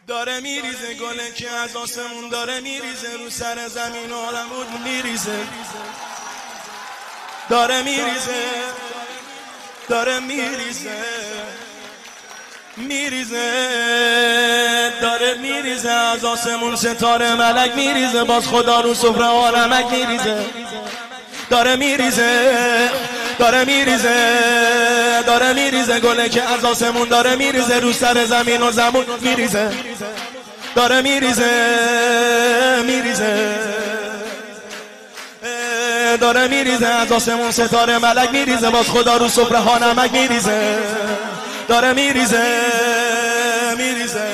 داره میریزه گله که از آسمون داره میریزه رو سر زمین و آدمون میریزه داره میریزه داره میریزه میریزه داره میریزه از آسمون ستاره ملک میریزه باز خدا رو سفره آرمک میریزه داره میریزه داره میریزه داره میریزه گله که از آسمون داره میریزه رو سر زمین و زمون میریزه داره میریزه میریزه داره میریزه از آسمون ستاره ملک میریزه باز خدا رو سفره ها نمک میریزه داره میریزه میریزه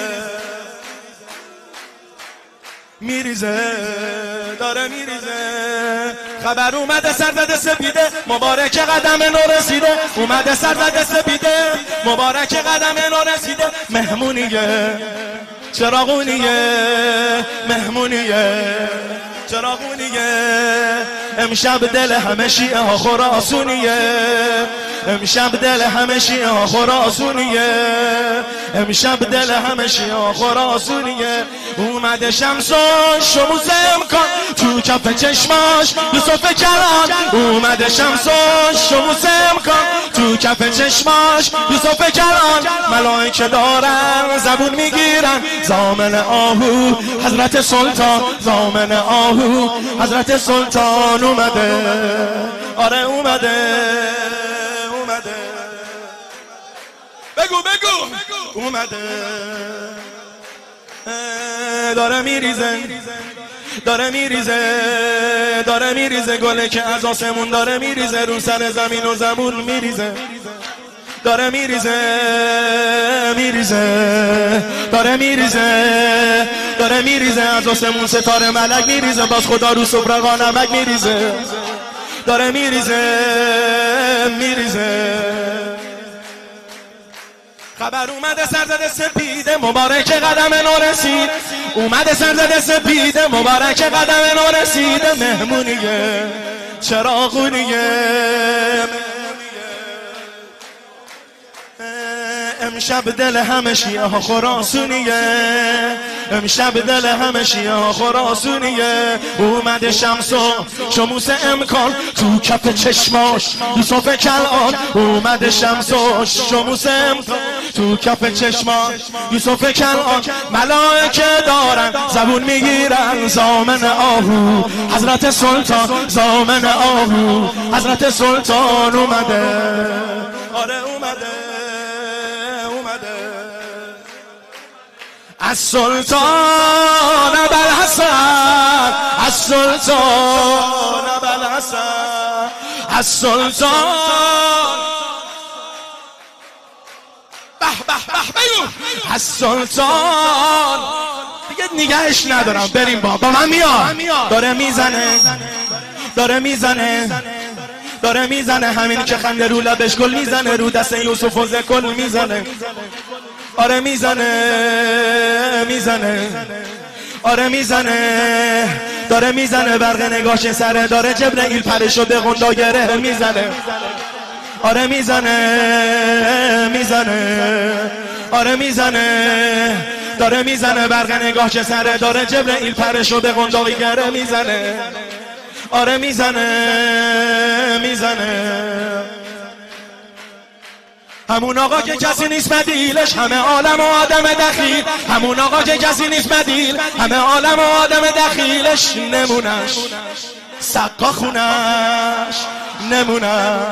میریزه داره میریزه خبر اومده سرزده سپیده مبارک قدم نو رسیده اومده سرزده سپیده مبارک قدم نو رسیده مهمونیه چراغونیه مهمونیه چراغونیه امشب دل همه شیعه ها خراسونیه امشب دل همه شیعه ها خراسونیه امشب دل همه شیعه ها خراسونیه اومده شمس و شموس امکان تو کف چشماش یوسف کلان اومده شمس و شموس امکان تو کف چشماش یوسف کلان ملائکه دارن زبون میگیرن زامن آهو حضرت سلطان زامن آهو حضرت سلطان اومده آره اومده اومده بگو اومده داره میریزه داره میریزه داره میریزه گله که از آسمون داره میریزه رو سر زمین و زمون میریزه داره میریزه میریزه داره میریزه داره میریزه از آسمون ستاره ملک میریزه باز خدا رو سفره نمک میریزه داره میریزه میریزه خبر اومده سرزده سپیده مبارک قدم نو رسید اومده سرزده سپیده مبارک قدم نو رسیده مهمونیه چراغونیه امشب دل همه شیعه ها خراسونیه امشب دل همه شیعه ها خراسونیه اومده شمس و شموس امکان تو کف چشماش یوسف کلان اومده شمس و شموس امکان تو کف چشماش یوسف کلان ملائکه دارن زبون میگیرن زامن آهو حضرت سلطان زامن آهو حضرت سلطان اومده آره اومده السلطان ابوالحسن السلطان ابوالحسن السلطان به به به بگو السلطان دیگه نگهش ندارم بریم با من میاد داره میزنه داره میزنه داره میزنه همین که خنده رو لبش گل میزنه رو دست یوسف و زکل میزنه آره میزنه میزنه آره میزنه داره میزنه برق نگاش سره داره جبرئیل پرشو به قندا گره میزنه آره میزنه میزنه آره میزنه داره میزنه برق نگاش سره داره جبرئیل پرشو به قندا گره میزنه آره میزنه میزنه همون آقا که کسی نیست بدیلش همه عالم و آدم دخیل همون آقا که کسی نیست بدیل همه عالم و آدم دخیلش نمونش سقا خونش نمونش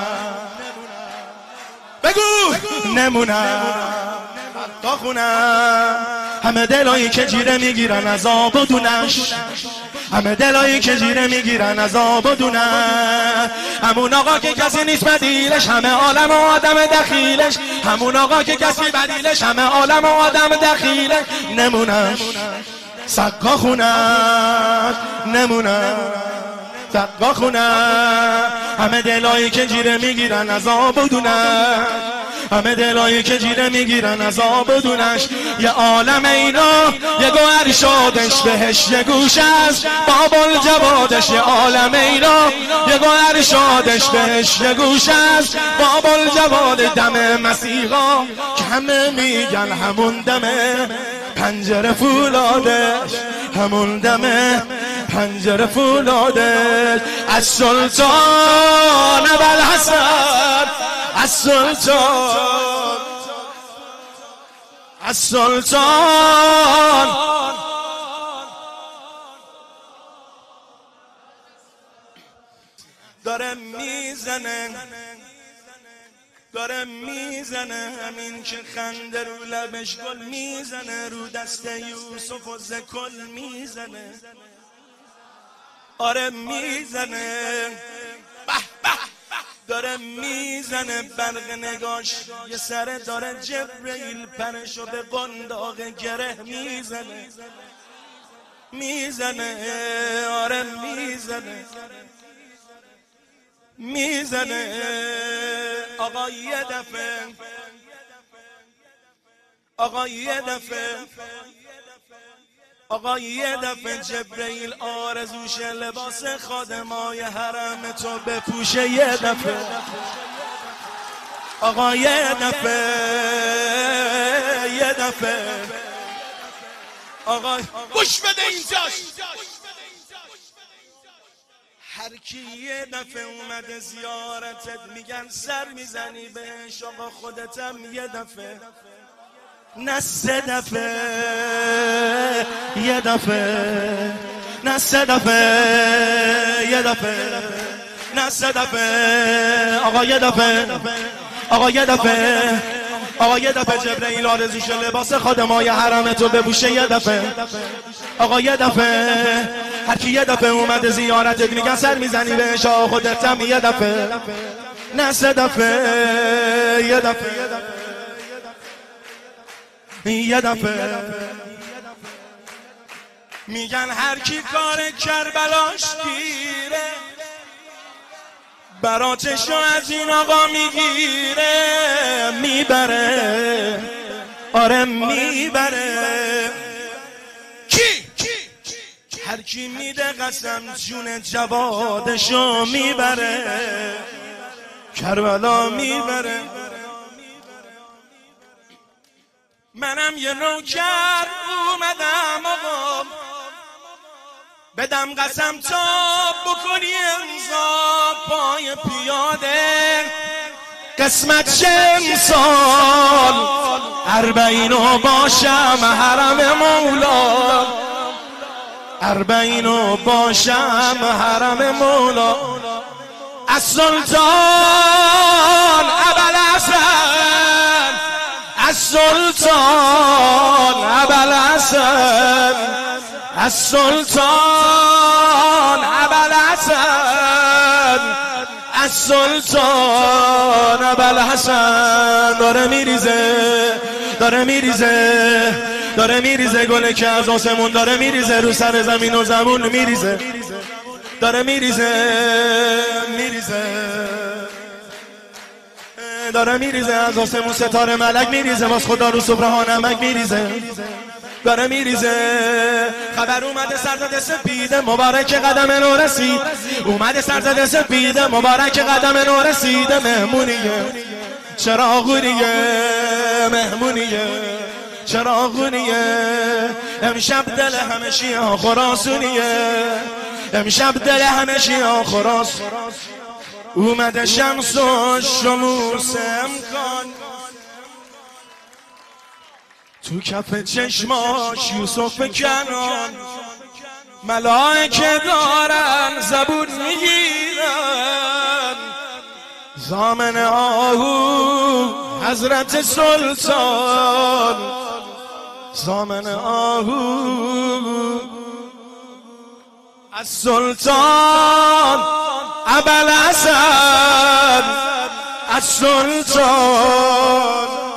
بگو نمونش سقا خونش همه دلایی که جیره میگیرن از آب و دونش همه دلایی که جیره میگیرن از آب و دونه همون آقا که کسی نیست بدیلش همه عالم و آدم دخیلش همون آقا که کسی بدیلش همه عالم و آدم دخیلش نمونش سقا خونش نمونش سقا خونش همه دلایی که جیره میگیرن از آب و دونه همه دلایی که جیره میگیرن از آب و دونش یه عالم اینا یه گوهر شادش بهش یه گوش از بابل جوادش یه عالم اینا یه گوهر شادش بهش یه گوش از بابل جواد دم مسیحا که همه میگن همون دمه پنجره فولادش، همون دمه پنجره فولادش. از سلطان ابوالحسن، از سلطان، از سلطان داره میزنه، داره میزنه، همین که خنده رو لبش گل میزنه، رو دست یوسف و زکل میزنه. آره میزنه، داره میزنه، برق نگاش یه سره داره، جبرئیل پرشو به قنداق گره میزنه، میزنه. آره میزنه، میزنه. آقا یه دفعه، آقا یه دفعه، آقا یه دفعه جبرئیل آرزوش لباس خادمای حرم تو بپوشه. یه دفعه آقا یه دفعه، یه دفعه آقا گوش بده اینجاش. هر کی یه دفعه اومده زیارتت میگن سر میزنی بهش، آقا خودتم یه دفعه، نه 3 دفعه، یه دفعه، نه 3 دفعه، یه دفعه، نه 3 دفعه. آقا یه دفعه، آقا یه دفعه، آقا یه دفعه جبرئیل آرزوش لباس خادمای حرم تو بپوشه. یه دفعه آقا یه دفعه، هر کی یه دفعه اومده زیارتت میگن سر میزنی بهش، آقا خودتم یه دفعه، نه 3 دفعه، یه دفعه، یه دفعه. میگن هر کی کار کربلاش گیره، براتشو از این آقا میگیره، میبره. آره میبره. کی؟ هر کی میده قسم جون جوادشو میبره، کربلا میبره. منم یه نوکر اومدم آقا، بدم قسم تا بکنی امضا پای پیاده، قسمت چند سال 40 باشم حرم مولا، 40 باشم حرم مولا. از سلطان ابوالحسن، از سلطان ابوالحسن، از سلطان ابوالحسن، از سلطان ابوالحسن. داره میریزه، داره میریزه، داره میریزه گله که از آسمون داره میریزه، رو سر زمین و زمون میریزه، داره میریزه، میریزه، داره میریزه از آسمون ستاره ملک میریزه، واس خدا رو صبح ها نمک میریزه، داره میریزه. خبر اومده سرزده سپید مبارک قدم نو رسید، اومده سرزده سپید مبارک قدم نو رسید. مهمونیه چراغونیه، مهمونیه چراغونیه. امشب دل همه شیعه خراسونیه، امشب دل همه شیعه خراس. اومده شمس و شموس امکان، تو کف چشماش یوسف کنان. ملائکه دارن زبون میگیرن، زامن آهو حضرت سلطان، زامن آهو از سلطان ابوالحسن، از سلطان